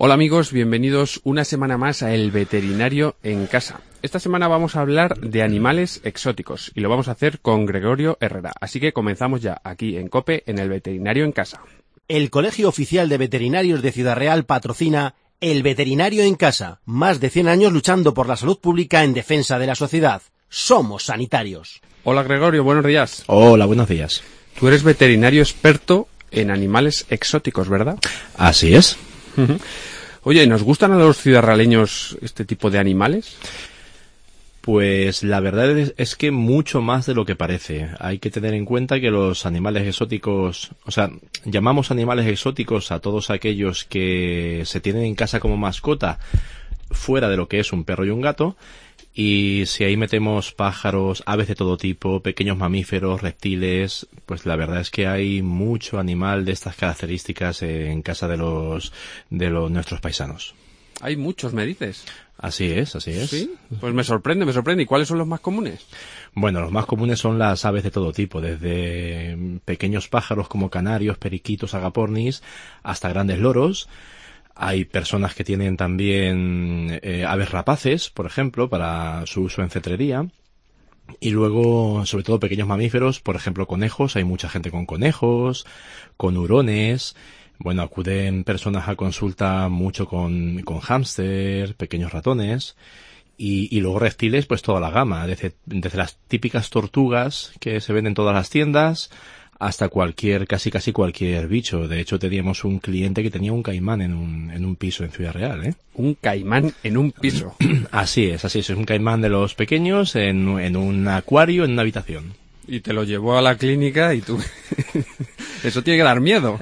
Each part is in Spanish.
Hola amigos, bienvenidos una semana más a El Veterinario en Casa. Esta semana vamos a hablar de animales exóticos y lo vamos a hacer con Gregorio Herrera. Así que comenzamos ya aquí en COPE en El Veterinario en Casa. El Colegio Oficial de Veterinarios de Ciudad Real patrocina El Veterinario en Casa. Más de 100 años luchando por la salud pública en defensa de la sociedad. Somos sanitarios. Hola Gregorio, buenos días. Hola, buenos días. Tú eres veterinario experto en animales exóticos, ¿verdad? Así es. Oye, ¿nos gustan a los ciudadraleños este tipo de animales? Pues la verdad es que mucho más de lo que parece. Hay que tener en cuenta que los animales exóticos, llamamos animales exóticos a todos aquellos que se tienen en casa como mascota fuera de lo que es un perro y un gato. Y si ahí metemos pájaros, aves de todo tipo, pequeños mamíferos, reptiles, pues la verdad es que hay mucho animal de estas características en casa de nuestros paisanos. Hay muchos, me dices. Así es, así es. Sí, pues me sorprende. ¿Y cuáles son los más comunes? Bueno, los más comunes son las aves de todo tipo, desde pequeños pájaros como canarios, periquitos, agapornis, hasta grandes loros. Hay personas que tienen también aves rapaces, por ejemplo, para su uso en cetrería. Y luego, sobre todo, pequeños mamíferos, por ejemplo, conejos. Hay mucha gente con conejos, con hurones. Bueno, acuden personas a consulta mucho con hámster, pequeños ratones. Y luego reptiles, pues toda la gama. Desde las típicas tortugas que se ven en todas las tiendas hasta casi cualquier bicho. De hecho, teníamos un cliente que tenía un caimán en un piso en Ciudad Real, ¿eh? ¿Un caimán en un piso? Así es. Es un caimán de los pequeños en un acuario, en una habitación. Y te lo llevó a la clínica y tú... Eso tiene que dar miedo.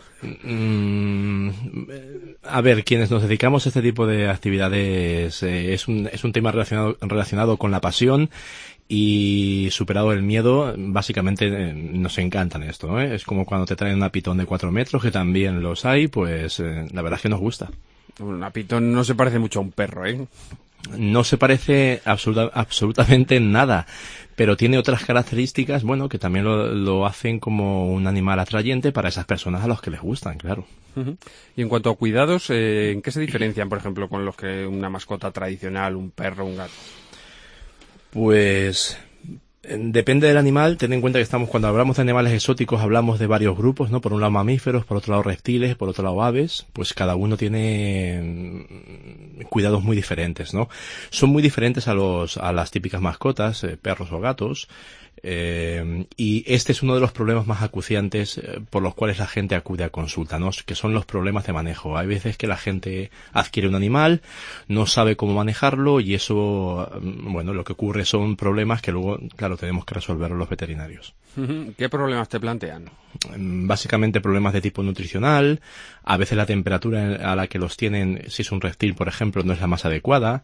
A ver, quienes nos dedicamos a este tipo de actividades, es un tema relacionado con la pasión. Y superado el miedo, básicamente nos encantan esto, ¿no? Es como cuando te traen una pitón de 4 metros, que también los hay, pues la verdad es que nos gusta. Una pitón no se parece mucho a un perro, ¿eh? No se parece absolutamente en nada, pero tiene otras características, bueno, que también lo hacen como un animal atrayente para esas personas a los que les gustan, claro. Uh-huh. Y en cuanto a cuidados, ¿en qué se diferencian, por ejemplo, con los que una mascota tradicional, un perro, un gato? Pues depende del animal. Ten en cuenta que cuando hablamos de animales exóticos, hablamos de varios grupos, ¿no? Por un lado mamíferos, por otro lado reptiles, por otro lado aves. Pues cada uno tiene cuidados muy diferentes, ¿no? Son muy diferentes a las típicas mascotas, perros o gatos. Y este es uno de los problemas más acuciantes por los cuales la gente acude a consulta, ¿no? Que son los problemas de manejo. Hay veces que la gente adquiere un animal, no sabe cómo manejarlo y eso, bueno, lo que ocurre son problemas que luego, claro, tenemos que resolver los veterinarios. ¿Qué problemas te plantean? Básicamente problemas de tipo nutricional. A veces la temperatura a la que los tienen, si es un reptil, por ejemplo, no es la más adecuada.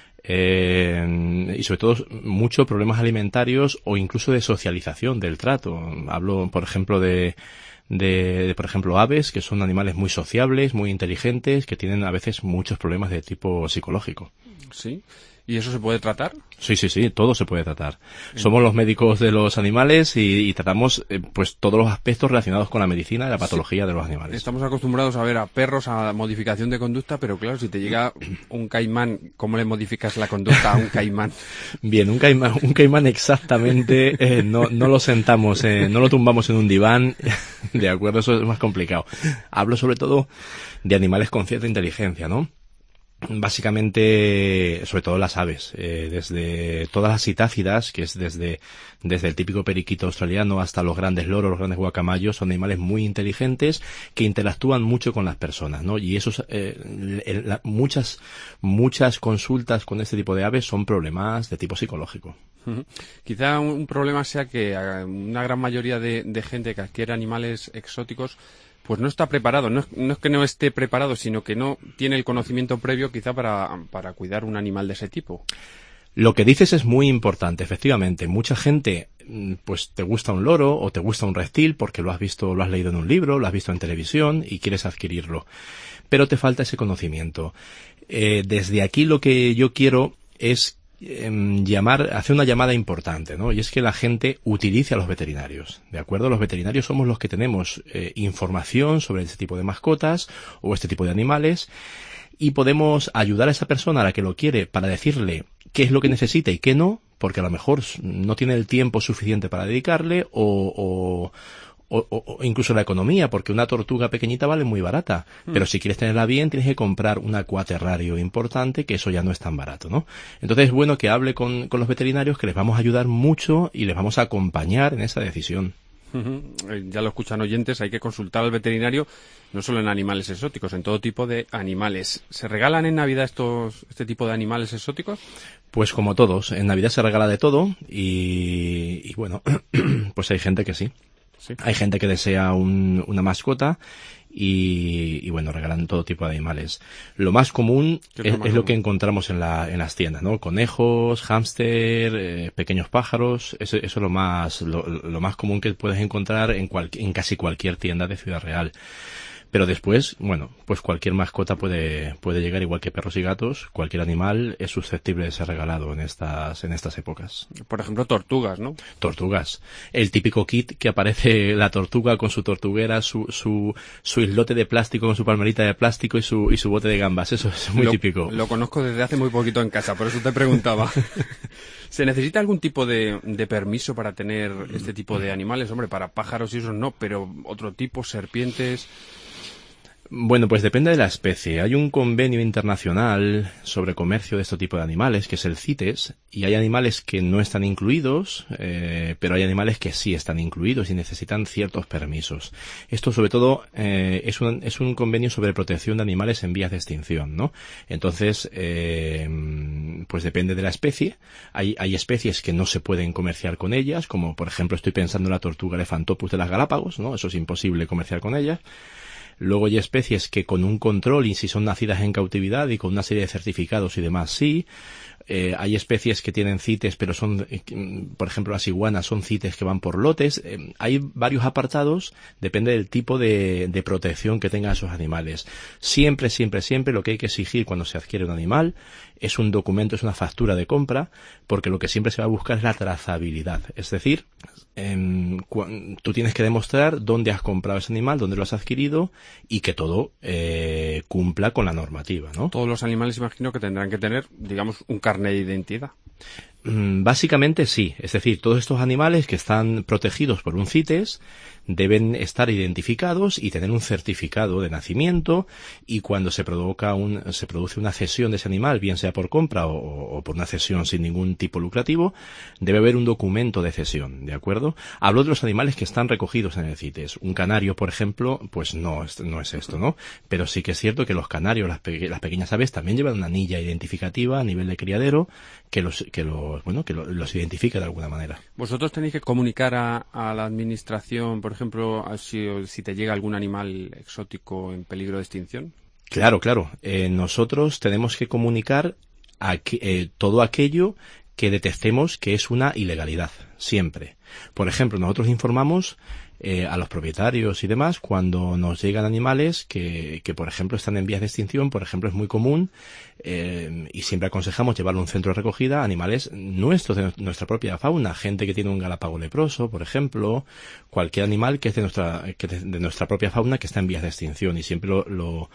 Y sobre todo muchos problemas alimentarios o incluso de socialización del trato. Hablo, por ejemplo, de por ejemplo, aves, que son animales muy sociables, muy inteligentes, que tienen a veces muchos problemas de tipo psicológico. Sí. ¿Y eso se puede tratar? Sí, todo se puede tratar. Somos los médicos de los animales y tratamos pues todos los aspectos relacionados con la medicina y la patología de los animales. Estamos acostumbrados a ver a perros a modificación de conducta, pero claro, si te llega un caimán, ¿cómo le modificas la conducta a un caimán? Bien, un caimán exactamente no lo sentamos, no lo tumbamos en un diván, de acuerdo, eso es más complicado. Hablo sobre todo de animales con cierta inteligencia, ¿no? Básicamente, sobre todo las aves, desde todas las citácidas, que es desde el típico periquito australiano hasta los grandes loros, los grandes guacamayos, son animales muy inteligentes que interactúan mucho con las personas, ¿no? Y esos, muchas consultas con este tipo de aves son problemas de tipo psicológico. Uh-huh. Quizá un problema sea que una gran mayoría de gente que adquiere animales exóticos pues no está preparado, no es que no esté preparado, sino que no tiene el conocimiento previo quizá para cuidar un animal de ese tipo. Lo que dices es muy importante, efectivamente. Mucha gente, pues te gusta un loro o te gusta un reptil porque lo has visto, lo has leído en un libro, lo has visto en televisión y quieres adquirirlo. Pero te falta ese conocimiento. Desde aquí lo que yo quiero es hacer una llamada importante, ¿no? Y es que la gente utilice a los veterinarios, ¿de acuerdo? Los veterinarios somos los que tenemos información sobre este tipo de mascotas o este tipo de animales y podemos ayudar a esa persona a la que lo quiere para decirle qué es lo que necesita y qué no, porque a lo mejor no tiene el tiempo suficiente para dedicarle o incluso la economía, porque una tortuga pequeñita vale muy barata, pero si quieres tenerla bien tienes que comprar un acuaterrario importante, que eso ya no es tan barato, ¿no? Entonces es bueno que hable con los veterinarios, que les vamos a ayudar mucho y les vamos a acompañar en esa decisión. Ya lo escuchan oyentes, hay que consultar al veterinario no solo en animales exóticos, en todo tipo de animales. ¿Se regalan en Navidad este tipo de animales exóticos? Pues como todos, en Navidad se regala de todo y bueno, pues hay gente que sí. Sí. Hay gente que desea una mascota y bueno, regalan todo tipo de animales. Lo más común es lo que encontramos en las tiendas, ¿no? Conejos, hámster, pequeños pájaros. Eso es lo más común que puedes encontrar en casi cualquier tienda de Ciudad Real. Pero después, bueno, pues cualquier mascota puede llegar, igual que perros y gatos. Cualquier animal es susceptible de ser regalado en estas épocas. Por ejemplo, tortugas, ¿no? Tortugas. El típico kit que aparece la tortuga con su tortuguera, su islote de plástico con su palmerita de plástico y su bote de gambas. Eso es muy típico. Lo conozco desde hace muy poquito en casa, por eso te preguntaba. ¿Se necesita algún tipo de permiso para tener este tipo de animales? Hombre, para pájaros y eso no, pero otro tipo, serpientes... Bueno, pues depende de la especie. Hay un convenio internacional sobre comercio de este tipo de animales, que es el CITES, y hay animales que no están incluidos, pero hay animales que sí están incluidos y necesitan ciertos permisos. Esto, sobre todo, es un convenio sobre protección de animales en vías de extinción, ¿no? Entonces, pues depende de la especie. Hay especies que no se pueden comerciar con ellas, como por ejemplo estoy pensando en la tortuga Elephantopus de las Galápagos, ¿no? Eso es imposible comerciar con ellas. Luego hay especies que con un control, y si son nacidas en cautividad y con una serie de certificados y demás, sí. Hay especies que tienen CITES, pero son, por ejemplo, las iguanas son CITES que van por lotes. Hay varios apartados, depende del tipo de protección que tengan esos animales. Siempre lo que hay que exigir cuando se adquiere un animal es un documento, es una factura de compra, porque lo que siempre se va a buscar es la trazabilidad. Es decir, tú tienes que demostrar dónde has comprado ese animal, dónde lo has adquirido y que todo cumpla con la normativa, ¿no? Todos los animales imagino que tendrán que tener, digamos, un carnet de identidad. Básicamente sí, es decir, todos estos animales que están protegidos por un CITES deben estar identificados y tener un certificado de nacimiento, y cuando se produce una cesión de ese animal, bien sea por compra o por una cesión sin ningún tipo lucrativo, debe haber un documento de cesión, ¿de acuerdo? Hablo de los animales que están recogidos en el CITES. Un canario, por ejemplo, pues no es esto, ¿no? Pero sí que es cierto que los canarios, las pequeñas aves, también llevan una anilla identificativa a nivel de criadero que los identifica de alguna manera. ¿Vosotros tenéis que comunicar a la administración, por ejemplo, si te llega algún animal exótico en peligro de extinción? Claro. Nosotros tenemos que comunicar todo aquello que detectemos que es una ilegalidad, siempre. Por ejemplo, nosotros informamos a los propietarios y demás cuando nos llegan animales que por ejemplo están en vías de extinción. Por ejemplo, es muy común y siempre aconsejamos llevarlo a un centro de recogida animales nuestros, de nuestra propia fauna, gente que tiene un galápago leproso, por ejemplo, cualquier animal que es de nuestra propia fauna que está en vías de extinción, y siempre lo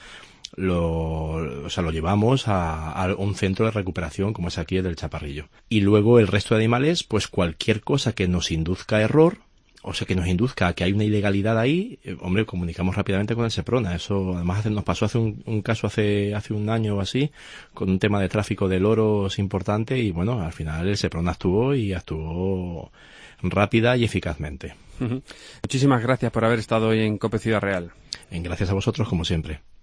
llevamos a un centro de recuperación como es aquí el del Chaparrillo. Y luego el resto de animales, pues cualquier cosa que nos induzca a error, o sea, que nos induzca a que hay una ilegalidad ahí, comunicamos rápidamente con el Seprona. Eso, además, nos pasó hace un caso hace un año o así, con un tema de tráfico de loros importante, y bueno, al final el Seprona actuó rápida y eficazmente. Muchísimas gracias por haber estado hoy en COPE Ciudad Real. Gracias a vosotros, como siempre.